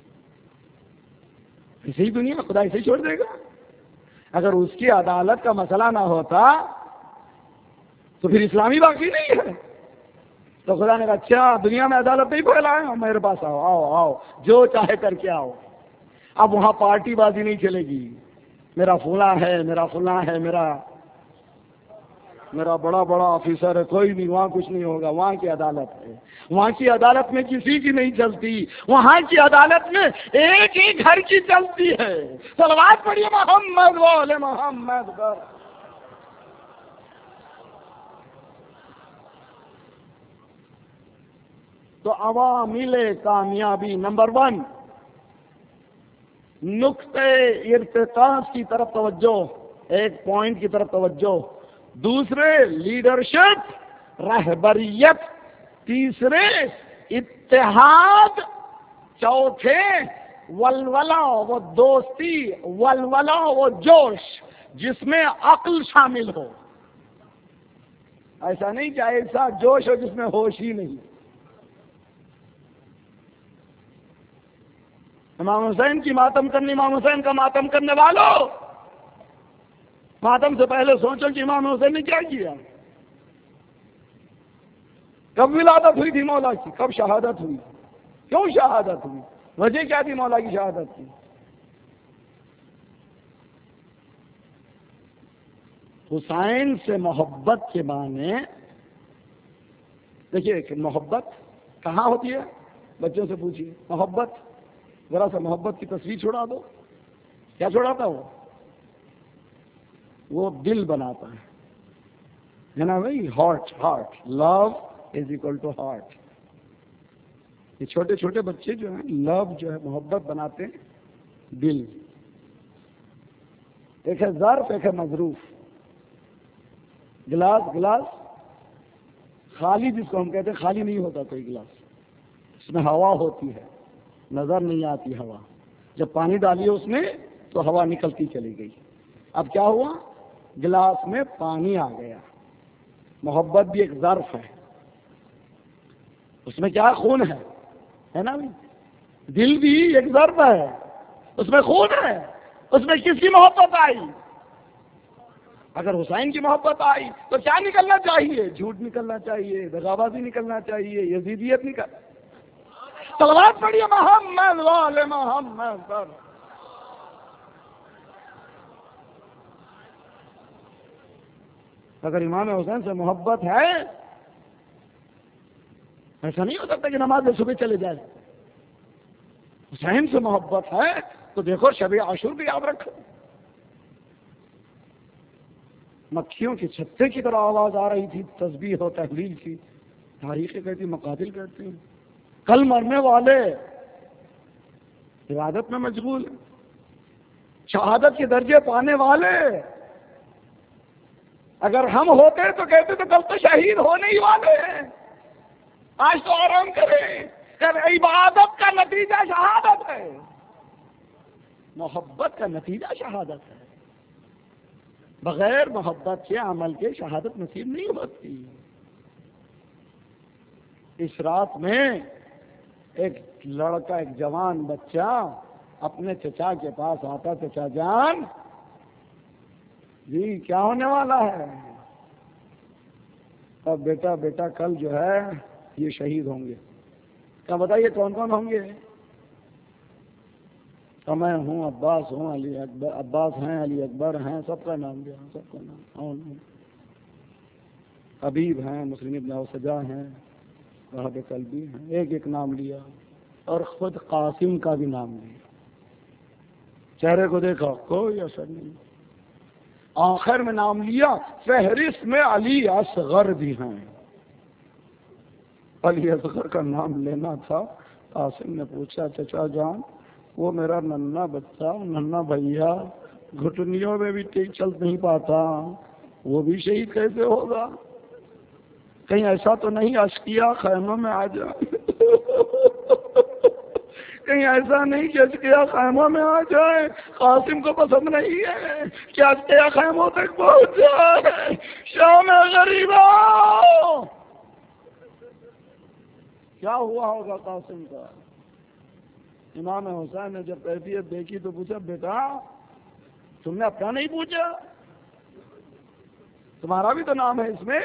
اسی دنیا خدا اسے چھوڑ دے گا. اگر اس کی عدالت کا مسئلہ نہ ہوتا تو پھر اسلامی باقی نہیں ہے. تو خدا نے کہا اچھا دنیا میں عدالت نہیں پھیلائے، میرے پاس آؤ آؤ آؤ، جو چاہے کر کے آؤ. اب وہاں پارٹی بازی نہیں چلے گی. میرا فلاں ہے، میرا فلاں ہے، میرا بڑا بڑا آفیسر ہے، کوئی نہیں، وہاں کچھ نہیں ہوگا. وہاں کی عدالت ہے، وہاں کی عدالت میں کسی کی نہیں چلتی. وہاں کی عدالت میں ایک ہی گھر کی چلتی ہے. صلوات پڑھیے محمد وعلی محمد پر. تو عوامل کامیابی نمبر 1 نقطے ارتکاز کی طرف توجہ، ایک پوائنٹ کی طرف توجہ، دوسرے لیڈرشپ رہبریت، تیسرے اتحاد، چوتھے ولولہ و دوستی، ولولہ و جوش جس میں عقل شامل ہو، ایسا نہیں کہ ایسا جوش ہو جس میں ہوش ہی نہیں۔ امام حسین کی ماتم کرنے، امام حسین کا ماتم کرنے والوں، ماتم سے پہلے سوچو کہ امام حسین نے کیا کیا، کب ولادت ہوئی تھی مولا کی، کب شہادت ہوئی، کیوں شہادت ہوئی، وجہ کیا تھی مولا کی شہادت کی۔ حسین سے محبت کے معنی دیکھیے کہ محبت کہاں ہوتی ہے، بچوں سے پوچھیے، محبت ذرا سا محبت کی تصویر چھوڑا دو، کیا چھوڑاتا وہ دل بناتا ہے نا بھائی، heart, love is equal to heart. یہ چھوٹے چھوٹے بچے جو ہیں لو جو ہے محبت بناتے ہیں دل، ایک ہے ظرف، ایک ہے مظروف، گلاس خالی جس کو ہم کہتے ہیں خالی نہیں ہوتا کوئی گلاس، اس میں ہوا ہوتی ہے، نظر نہیں آتی ہوا، جب پانی ڈالیے اس میں تو ہوا نکلتی چلی گئی۔ اب کیا ہوا، گلاس میں پانی آ گیا۔ محبت بھی ایک ظرف ہے، اس میں کیا خون ہے نا بھی، دل بھی ایک ظرف ہے، اس میں خون ہے، اس میں کس کی محبت آئی، اگر حسین کی محبت آئی تو کیا نکلنا چاہیے، جھوٹ نکلنا چاہیے، دغابازی نکلنا چاہیے، یزیدیت صلوات پڑھیے محمد والے محمد پر۔ اگر امام حسین سے محبت ہے، ایسا نہیں ہو سکتا کہ نماز صبح چلے جائے۔ حسین سے محبت ہے تو دیکھو شب عاشور بھی یاد رکھو، مکھیوں کی چھتے کی طرح آواز آ رہی تھی، تسبیح و تحلیل کی، تاریخیں کہتی، مقاتل کہتے ہیں، کل مرنے والے عبادت میں مشغول ہیں، شہادت کے درجے پانے والے اگر ہم ہوتے تو کہتے تو کل تو شہید ہونے ہی والے ہیں، آج تو آرام کریں، عبادت کا نتیجہ شہادت ہے، محبت کا نتیجہ شہادت ہے، بغیر محبت کے عمل کے شہادت نصیب نہیں ہوتی۔ اس رات میں ایک لڑکا، ایک جوان بچہ اپنے چچا کے پاس آتا، چچا جان جی کیا ہونے والا ہے، اب بیٹا کل جو ہے یہ شہید ہوں گے، کیا بتائیے کون کون ہوں گے، میں ہوں، عباس ہوں، علی اکبر، عباس ہیں، علی اکبر ہیں، سب کا نام دیا، سب کا نام، حبیب ہیں، مسلم ابن اوسجا ہیں، وہاب قلبی ہیں، ایک ایک نام لیا، اور خود قاسم کا بھی نام لیا، چہرے کو دیکھا کوئی اثر نہیں، آخر میں نام لیا، فہرست میں علی اصغر بھی ہیں، علی اصغر کا نام لینا تھا، قاسم نے پوچھا چچا جان وہ میرا ننھا بچہ، ننھا بھیا گھٹنیوں میں بھی ٹھیک چل نہیں پاتا، وہ بھی شہید کیسے ہوگا، کہیں ایسا تو نہیں اشقیا خیموں میں آ جائے، کہیں ایسا نہیں کہ اشقیا خیموں میں آ جائے، قاسم کو پسند نہیں ہے کہ اشقیا خیموں تک پہنچ جائے، شام غریبا کیا ہوا ہوگا قاسم کا۔ امام حسین نے جب کیفیت دیکھی تو پوچھا بیٹا تم نے اپنا نہیں پوچھا، تمہارا بھی تو نام ہے اس میں،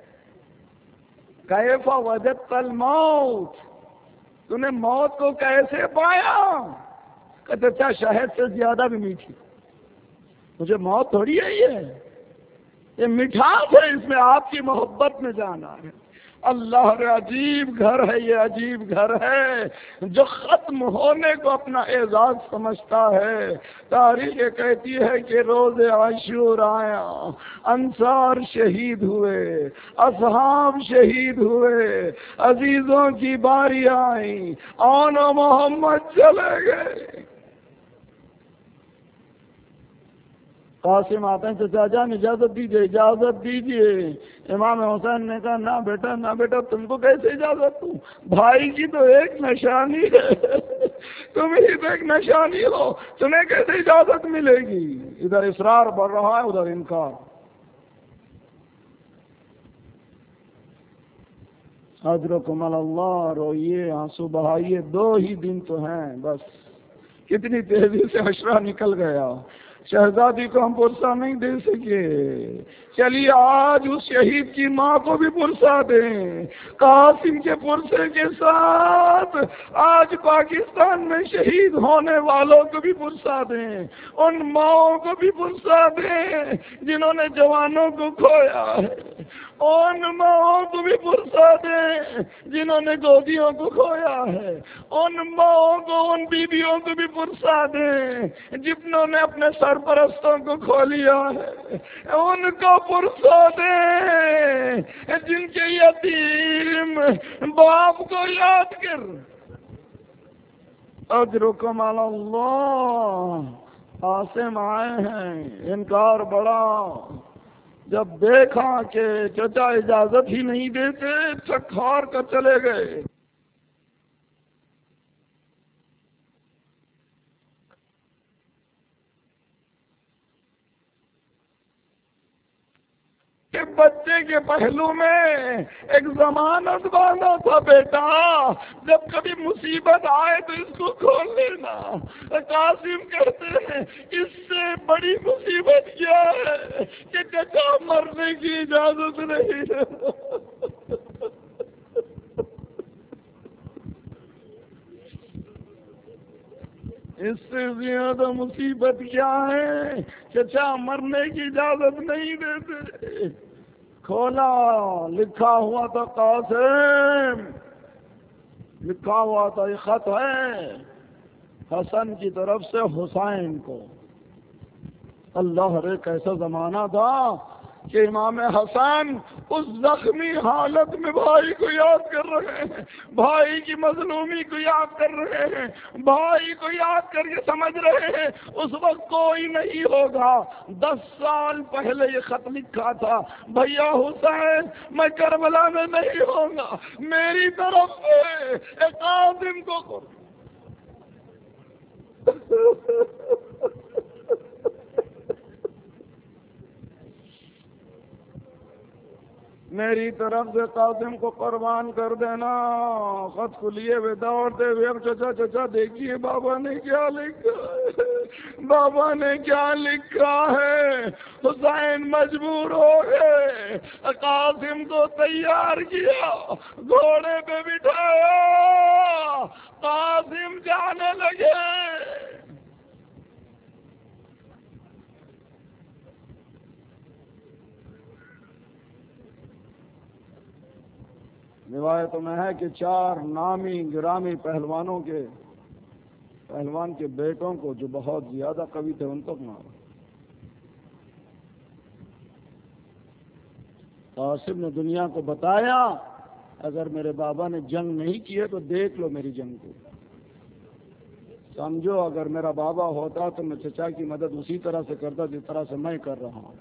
کیف وجدت الموت، تو نے موت کو کیسے پایا، کہتے اچھا شہد سے زیادہ بھی میٹھی، مجھے موت تھوڑی ہے، یہ مٹھاس ہے، اس میں آپ کی محبت میں جانا ہے، اللہ کا عجیب گھر ہے، یہ عجیب گھر ہے جو ختم ہونے کو اپنا اعزاز سمجھتا ہے۔ تاریخ کہتی ہے کہ روز عاشور آیا، انصار شہید ہوئے، اصحاب شہید ہوئے، عزیزوں کی باری آئی، آن محمد چلے گئے۔ قاسم آتے ہیں، چچا جان اجازت دیجیے، اجازت دیجیے۔ امام حسین نے کہا نہ بیٹا نہ بیٹا، تم کو کیسے اجازت دوں؟ بھائی کی تو ایک نشانی ہے، تم ہی تو ایک نشانی ہو، تمہیں کیسے اجازت ملے گی؟ ادھر اصرار بڑھ رہا ہے، ادھر انکار۔ اجرکم اللہ، روئیے، آنسو بہائیے، 2 ہی دن تو ہیں بس۔ کتنی تیزی سے عشرہ نکل گیا، شہزادی کو ہم پرسہ نہیں دے سکے۔ چلیے آج اس شہید کی ماں کو بھی پرسہ دیں، قاسم کے پرسے کے ساتھ آج پاکستان میں شہید ہونے والوں کو بھی پرسہ دیں، ان ماؤں کو بھی پرسہ دیں جنہوں نے جوانوں کو کھویا ہے، ان ماؤں کو بھی پرسہ دیں جنہوں نے گودیوں کو کھویا ہے، ان ماؤں کو، ان بیویوں کو بھی پرسہ دیں جنہوں نے اپنے سرپرستوں کو کھو لیا ہے، ان کو پرسہ دیں جن کے یتیم باپ کو یاد کر۔ اجرکم علی اللہ۔ قاسم آئے ہیں، انکار بڑا، جب دیکھا کہ چچا اجازت ہی نہیں دیتے تھک ہار کر چلے گئے۔ کہ بچے کے پہلو میں ایک ضمانت باندھا تھا، بیٹا جب کبھی مصیبت آئے تو اس کو کھول لینا۔ قاسم کہتے ہیں اس سے بڑی مصیبت کیا ہے کہ چچا مرنے کی اجازت نہیں ہے۔ اس سے زیادہ مصیبت کیا ہے؟ چچا مرنے کی اجازت نہیں دیتے۔ کھولا، لکھا ہوا تھا قاسم، لکھا ہوا تھا، یہ خط ہے حسن کی طرف سے حسین کو۔ اللہ رے کیسا زمانہ تھا کہ امام حسن اس زخمی حالت میں بھائی کو یاد کر رہے ہیں، بھائی کی مظلومی کو یاد کر رہے ہیں، بھائی کو یاد کر کے سمجھ رہے ہیں اس وقت کوئی نہیں ہوگا۔ 10 سال پہلے یہ خط لکھا تھا، بھیا حسین میں کربلا میں نہیں ہوں گا، میری طرف سے قاسم کو میری طرف سے قاسم کو قربان کر دینا۔ خط کو لیے ہوئے دوڑتے ہوئے اب چچا چچا دیکھیے بابا نے کیا لکھا ہے، بابا نے کیا لکھا ہے۔ حسین مجبور ہو گئے، قاسم کو تیار کیا، گھوڑے پہ بٹھایا، قاسم جانے لگے۔ روایتوں میں ہے کہ 4 نامی گرامی پہلوان کے بیٹوں کو جو بہت زیادہ قوی تھے ان کو مارا۔ قاسم نے دنیا کو بتایا اگر میرے بابا نے جنگ نہیں کی ہے تو دیکھ لو میری جنگ کو، سمجھو اگر میرا بابا ہوتا تو میں چچا کی مدد اسی طرح سے کرتا جس طرح سے میں کر رہا ہوں۔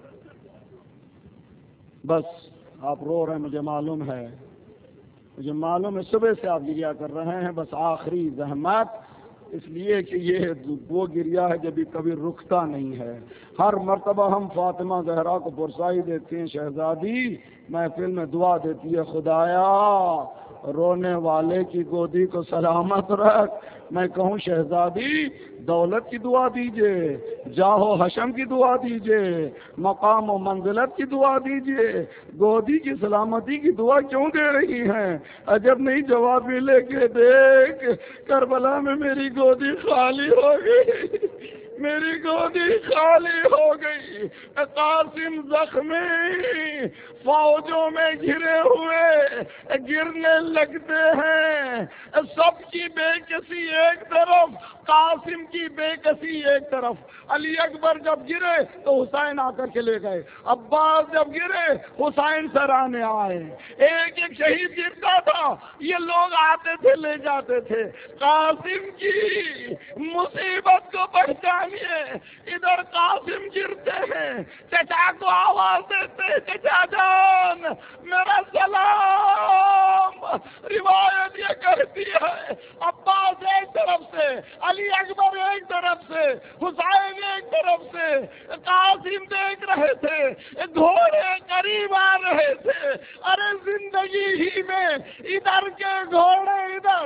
بس آپ رو رہے ہیں، مجھے معلوم ہے، صبح سے آپ گریا کر رہے ہیں، بس آخری زحمت اس لیے کہ یہ وہ گریا ہے جب کبھی رکتا نہیں ہے۔ ہر مرتبہ ہم فاطمہ زہرا کو پرسائی دیتے ہیں، شہزادی محفل میں دعا دیتی ہے، خدایا رونے والے کی گودی کو سلامت رکھ۔ میں کہوں شہزادی دولت کی دعا دیجئے، جاہ و حشم کی دعا دیجئے، مقام و منزلت کی دعا دیجئے، گودی کی سلامتی کی دعا کیوں دے رہی ہیں؟ عجب نہیں جواب ملے کہ دیکھ کربلا میں میری گودی خالی ہو گئی، میری گودی خالی ہو گئی، قاسم زخمی فوجوں میں گھرے ہوئے گرنے لگتے ہیں، سب کی بے کسی ایک طرف، قاسم کی بے کسی ایک طرف۔ علی اکبر جب گرے تو حسین آ کر کے لے گئے، عباس جب گرے حسین سرانے آئے، ایک ایک شہید گرتا تھا یہ لوگ آتے تھے لے جاتے تھے۔ قاسم کی مصیبت کو پہچانیے، ادھر قاسم گرتے ہیں، چچا کو آواز دیتے، چچا جان میرا سلام۔ روایت یہ کہتی ہے عباس ایک طرف سے، علی اکبر ایک طرف سے، حسین ایک طرف سے، قاسم دیکھ رہے تھے، گھوڑے قریب آ رہے تھے۔ ارے زندگی ہی میں ادھر کے گھوڑے ادھر۔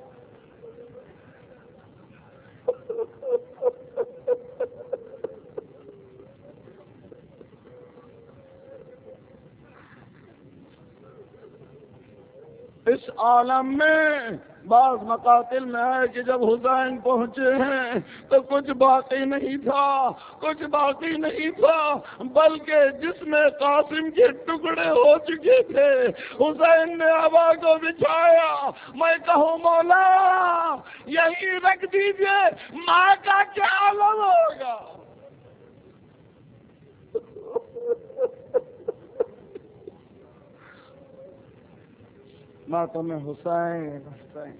اس عالم میں بعض مقاتل میں ہے کہ جب حسین پہنچے ہیں تو کچھ باقی نہیں تھا، کچھ باقی نہیں تھا، بلکہ جس میں قاسم کے ٹکڑے ہو چکے تھے۔ حسین نے ہوا کو بچھایا، میں کہوں مولا یہی رکھ دیجئے، ماں کا کیا عالم ہوگا؟ ماتم حسین حسین۔